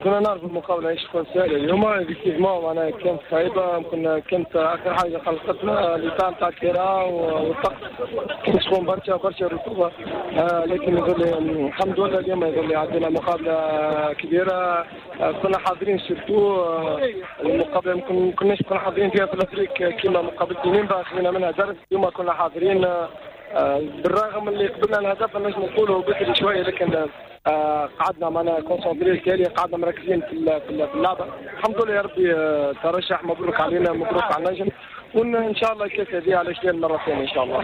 كنا نعرف المقابله ايش تكون سهله اليوم ايفيكتيفمون معناها كانت صعيبه. كانت اخر حاجه خلقتنا ليطا نتاع الكرة والطقس تكون برشا رطوبه. لكن يظل الحمد لله اليوم يظل عندنا مقابله كبيره. كنا حاضرين سيرتو المقابله ما كناش حاضرين فيها في الافريق كما مقابله نيمبا خذينا منها درس. اليوم كنا حاضرين بالرغم اللي قبلنا الهدف نجم نقولوا بكري شويه، لكن قعدنا معنا كونسونتري التالي، قعدنا مركزين في اللعبه. الحمد لله يا ربي ترشح، مبروك علينا، مبروك على النجم، وان شاء الله الكاس هذه على شمال مره ثانيه ان شاء الله.